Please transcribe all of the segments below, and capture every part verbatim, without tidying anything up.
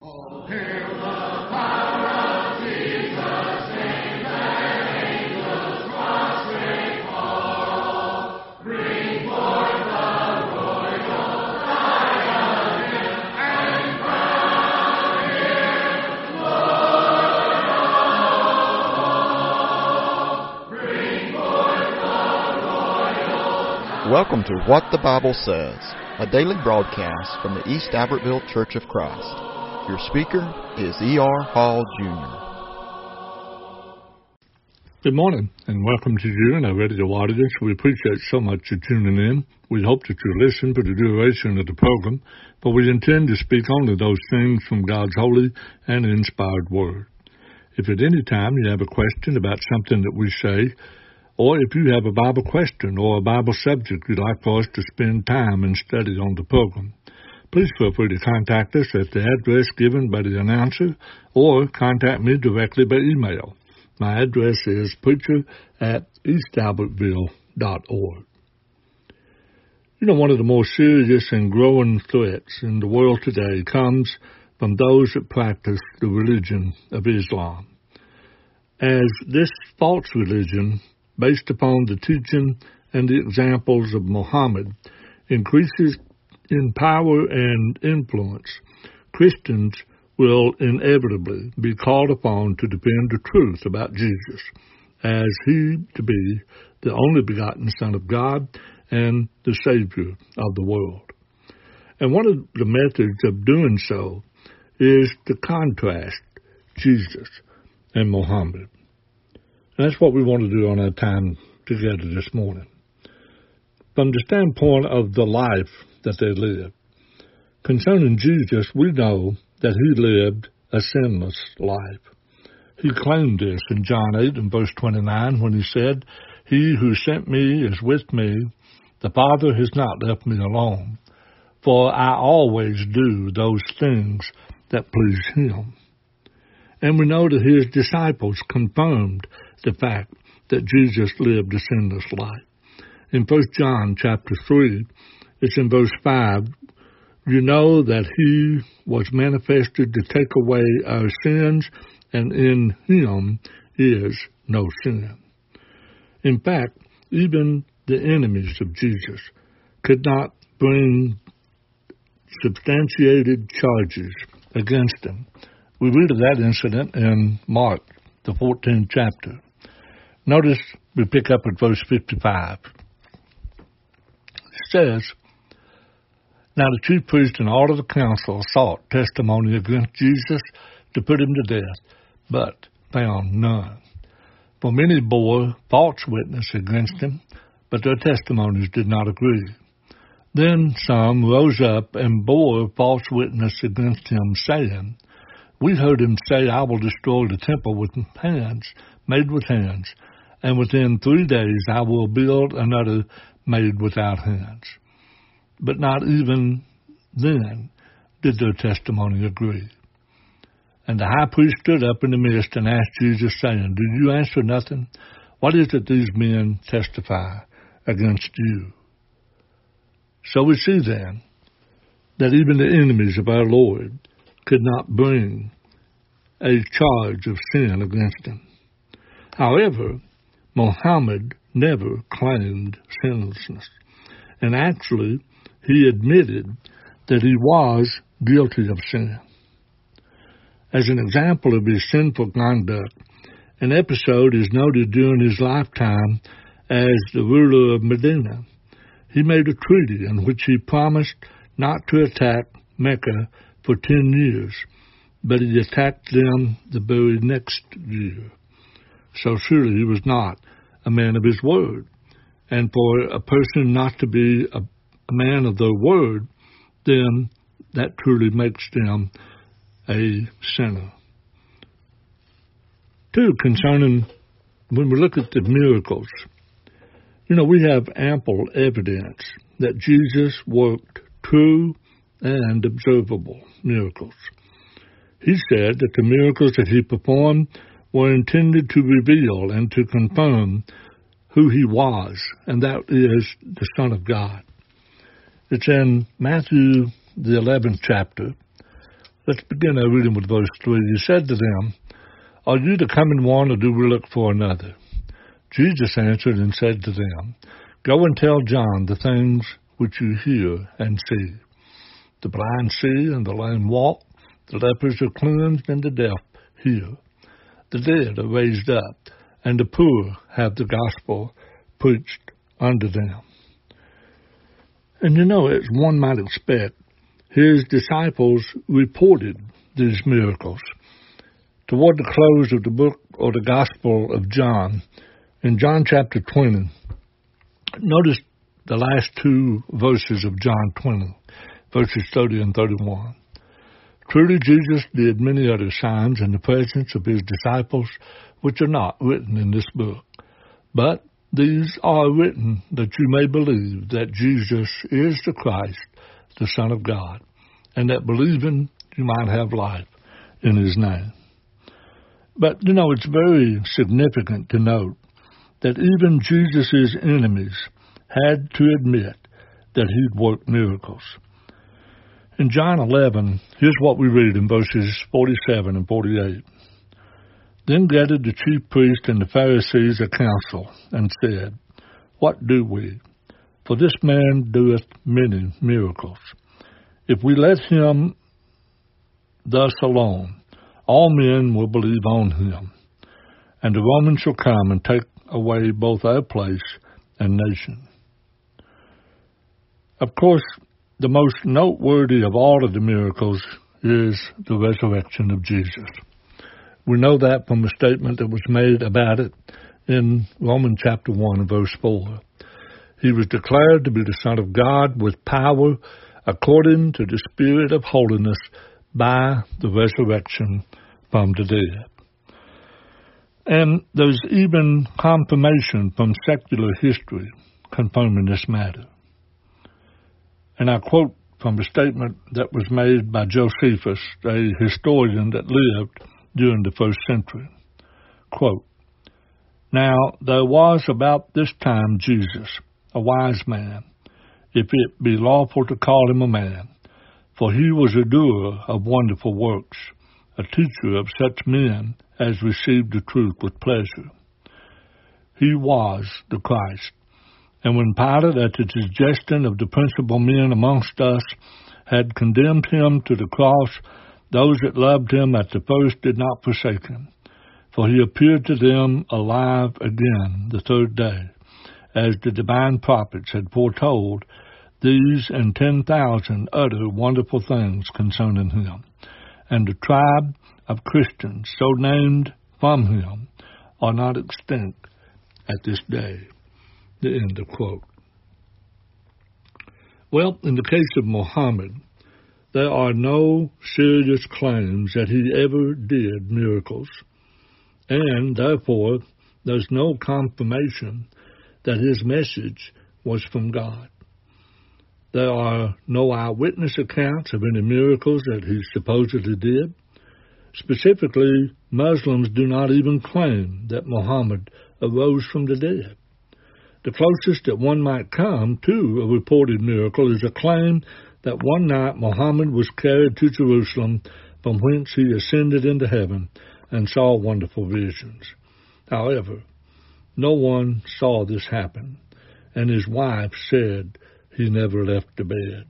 Oh, hail the power of Jesus' name, let angels prostrate fall. Bring forth the royal diadem and crown him Lord of all. Bring forth the royal diadem. Welcome to What the Bible Says, a daily broadcast from the East Albertville Church of Christ. Your speaker is E R Hall, Junior Good morning, and welcome to you and our radio audience. We appreciate so much you tuning in. We hope that you listen for the duration of the program, but we intend to speak only those things from God's holy and inspired Word. If at any time you have a question about something that we say, or if you have a Bible question or a Bible subject you'd like for us to spend time and study on the program, please feel free to contact us at the address given by the announcer or contact me directly by email. My address is preacher at east albertville dot org. You know, one of the more serious and growing threats in the world today comes from those that practice the religion of Islam, as this false religion, based upon the teaching and the examples of Muhammad, increases in power and influence. Christians will inevitably be called upon to defend the truth about Jesus as he to be the only begotten Son of God and the Savior of the world. And one of the methods of doing so is to contrast Jesus and Muhammad. And that's what we want to do on our time together this morning. From the standpoint of the life that they lived. Concerning Jesus, we know that he lived a sinless life. He claimed this in John eight and verse twenty-nine when he said, "He who sent me is with me. The Father has not left me alone, for I always do those things that please him." And we know that his disciples confirmed the fact that Jesus lived a sinless life. In First John chapter three, it's in verse five, you know that he was manifested to take away our sins, and in him is no sin. In fact, even the enemies of Jesus could not bring substantiated charges against him. We read of that incident in Mark, the fourteenth chapter. Notice we pick up at verse fifty-five. It says, "Now the chief priest and all of the council sought testimony against Jesus to put him to death, but found none. For many bore false witness against him, but their testimonies did not agree. Then some rose up and bore false witness against him, saying, 'We heard him say, I will destroy the temple with hands, made with hands, and within three days I will build another made without hands.' But not even then did their testimony agree. And the high priest stood up in the midst and asked Jesus, saying, 'Do you answer nothing? What is it these men testify against you?' So we see then that even the enemies of our Lord could not bring a charge of sin against him. However, Muhammad never claimed sinlessness, and actually he admitted that he was guilty of sin. As an example of his sinful conduct, an episode is noted during his lifetime as the ruler of Medina. He made a treaty in which he promised not to attack Mecca for ten years, but he attacked them the very next year. So surely he was not a man of his word. And for a person not to be a, a man of their word, then that truly makes them a sinner. Two, concerning, when we look at the miracles, you know, we have ample evidence that Jesus worked true and observable miracles. He said that the miracles that he performed were intended to reveal and to confirm who he was, and that is the Son of God. It's in Matthew, the eleventh chapter, Let's begin our reading with verse three. He said to them, Are you the coming one, or do we look for another? Jesus answered and said to them, Go and tell John the things which you hear and see. The blind see, and the lame walk, the lepers are cleansed, and the deaf hear. The dead are raised up, and the poor have the gospel preached unto them. And you know, as one might expect, his disciples reported these miracles. Toward the close of the book or the Gospel of John, in John chapter twenty, notice the last two verses of John twenty, verses thirty and thirty-one. Truly Jesus did many other signs in the presence of his disciples, which are not written in this book. But these are written that you may believe that Jesus is the Christ, the Son of God, and that believing you might have life in his name. But, you know, it's very significant to note that even Jesus' enemies had to admit that he'd worked miracles. In John eleven, here's what we read in verses forty-seven and forty-eight. Then gathered the chief priests and the Pharisees a council, and said, What do we? For this man doeth many miracles. If we let him thus alone, all men will believe on him, and the Romans shall come and take away both our place and nation. Of course, the most noteworthy of all of the miracles is the resurrection of Jesus. We know that from a statement that was made about it in Romans chapter one, verse four. He was declared to be the Son of God with power according to the Spirit of holiness by the resurrection from the dead. And there's even confirmation from secular history confirming this matter. And I quote from a statement that was made by Josephus, a historian that lived during the first century. Quote, Now there was about this time Jesus, a wise man, if it be lawful to call him a man, for he was a doer of wonderful works, a teacher of such men as received the truth with pleasure. He was the Christ. And when Pilate, at the suggestion of the principal men amongst us, had condemned him to the cross, those that loved him at the first did not forsake him. For he appeared to them alive again the third day, as the divine prophets had foretold these and ten thousand other wonderful things concerning him. And the tribe of Christians, so named from him, are not extinct at this day. The end of quote. Well, in the case of Muhammad, there are no serious claims that he ever did miracles, and therefore there's no confirmation that his message was from God. There are no eyewitness accounts of any miracles that he supposedly did. Specifically, Muslims do not even claim that Muhammad arose from the dead. The closest that one might come to a reported miracle is a claim that one night Muhammad was carried to Jerusalem, from whence he ascended into heaven and saw wonderful visions. However, no one saw this happen, and his wife said he never left the bed.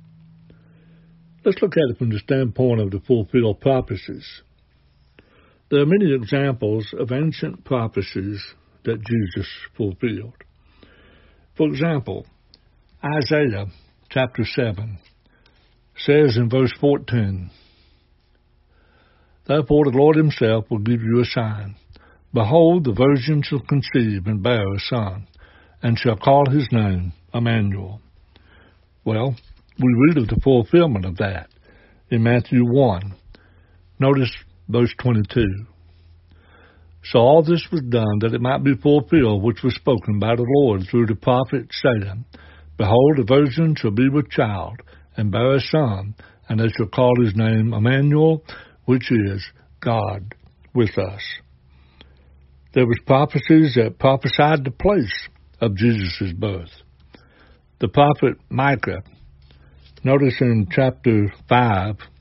Let's look at it from the standpoint of the fulfilled prophecies. There are many examples of ancient prophecies that Jesus fulfilled. For example, Isaiah chapter seven says in verse fourteen, Therefore the Lord himself will give you a sign. Behold, the virgin shall conceive and bear a son, and shall call his name Emmanuel. Well, we read of the fulfillment of that in Matthew one. Notice verse twenty-two. So all this was done that it might be fulfilled which was spoken by the Lord through the prophet, saying, Behold, the virgin shall be with child, and bear a son, and they shall call his name Emmanuel, which is God with us. There was prophecies that prophesied the place of Jesus' birth. The prophet Micah, notice in chapter five,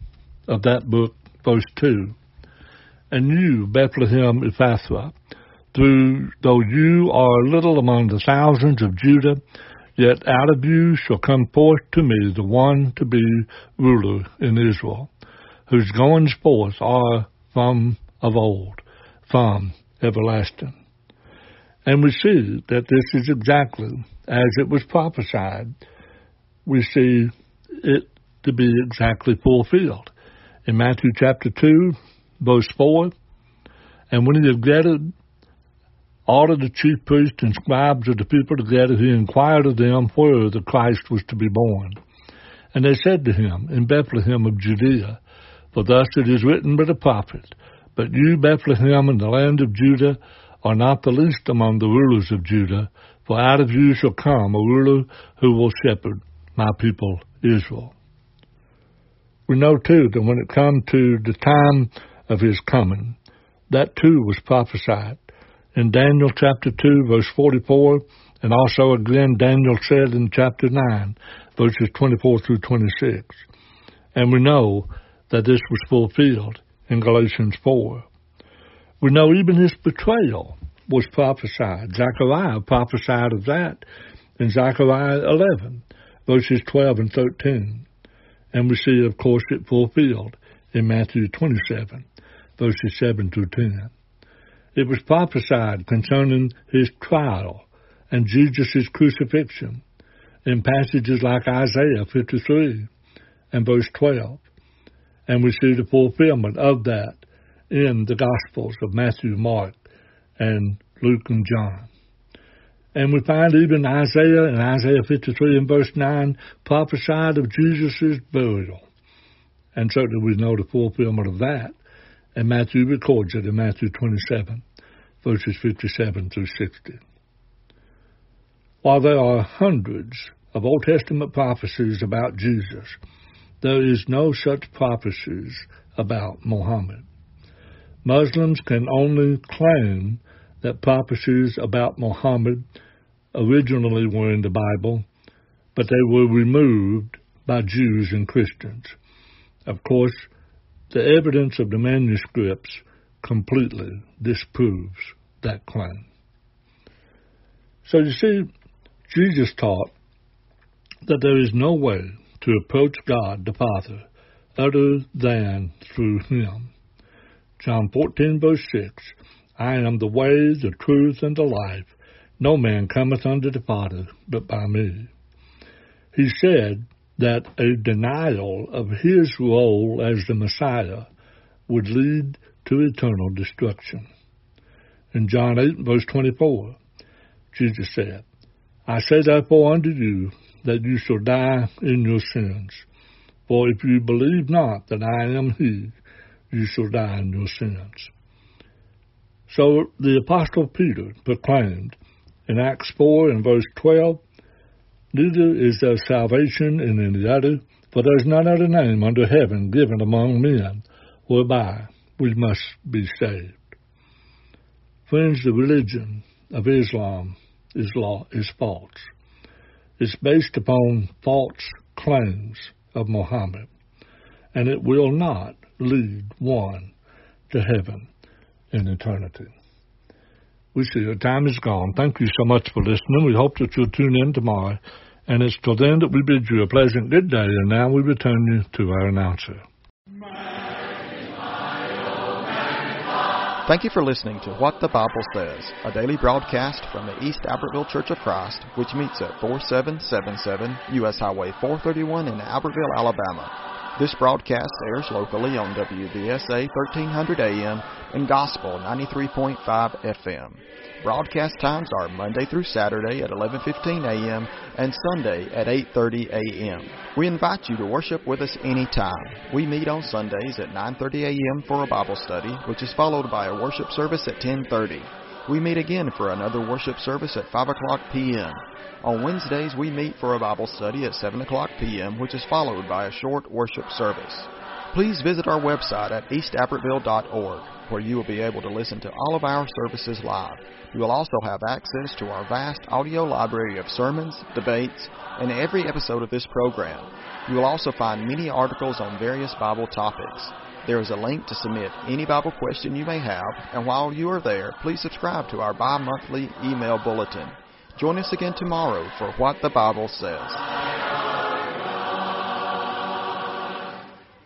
of that book, verse two. And you, Bethlehem Ephrathah, through though you are little among the thousands of Judah, yet out of you shall come forth to me the one to be ruler in Israel, whose goings forth are from of old, from everlasting. And we see that this is exactly as it was prophesied. We see it to be exactly fulfilled. In Matthew chapter two, verse four, and when he had gathered all of the chief priests and scribes of the people together, he inquired of them where the Christ was to be born. And they said to him, in Bethlehem of Judea, for thus it is written by the prophet, but you, Bethlehem, in the land of Judah, are not the least among the rulers of Judah, for out of you shall come a ruler who will shepherd my people Israel. We know, too, that when it comes to the time of his coming, that, too, was prophesied. In Daniel chapter two, verse forty-four, and also again Daniel said in chapter nine, verses twenty-four through twenty-six. And we know that this was fulfilled in Galatians four. We know even his betrayal was prophesied. Zechariah prophesied of that in Zechariah eleven, verses twelve and thirteen. And we see, of course, it fulfilled in Matthew twenty-seven, verses seven through ten. It was prophesied concerning his trial and Jesus' crucifixion in passages like Isaiah fifty-three and verse twelve. And we see the fulfillment of that in the Gospels of Matthew, Mark, and Luke and John. And we find even Isaiah in Isaiah fifty-three and verse nine prophesied of Jesus' burial. And certainly we know the fulfillment of that. And Matthew records it in Matthew twenty-seven, verses fifty-seven through sixty. While there are hundreds of Old Testament prophecies about Jesus, there is no such prophecies about Muhammad. Muslims can only claim that prophecies about Muhammad originally were in the Bible, but they were removed by Jews and Christians. Of course, the evidence of the manuscripts completely disproves that claim. So you see, Jesus taught that there is no way to approach God the Father other than through him. John fourteen, verse six, I am the way, the truth, and the life. No man cometh unto the Father but by me. He said that a denial of his role as the Messiah would lead to eternal destruction. In John eight, verse twenty-four, Jesus said, I say therefore unto you that you shall die in your sins. For if you believe not that I am he, you shall die in your sins. So the Apostle Peter proclaimed in Acts four and verse twelve, neither is there salvation in any other, for there is none other name under heaven given among men whereby we must be saved. Friends, the religion of Islam is law is false. It's based upon false claims of Muhammad, and it will not lead one to heaven in eternity. We see your time is gone. Thank you so much for listening. We hope that you'll tune in tomorrow. And it's till then that we bid you a pleasant good day. And now we return you to our announcer. Thank you for listening to What the Bible Says, a daily broadcast from the East Albertville Church of Christ, which meets at forty-seven seventy-seven U S Highway four thirty-one in Albertville, Alabama. This broadcast airs locally on W B S A thirteen hundred A M and Gospel ninety-three point five F M. Broadcast times are Monday through Saturday at eleven fifteen A M and Sunday at eight thirty A M We invite you to worship with us anytime. We meet on Sundays at nine thirty A M for a Bible study, which is followed by a worship service at ten thirty. We meet again for another worship service at five o'clock P M On Wednesdays, we meet for a Bible study at seven o'clock P M, which is followed by a short worship service. Please visit our website at east albertville dot org, where you will be able to listen to all of our services live. You will also have access to our vast audio library of sermons, debates, and every episode of this program. You will also find many articles on various Bible topics. There is a link to submit any Bible question you may have, and while you are there, please subscribe to our bi-monthly email bulletin. Join us again tomorrow for What the Bible Says.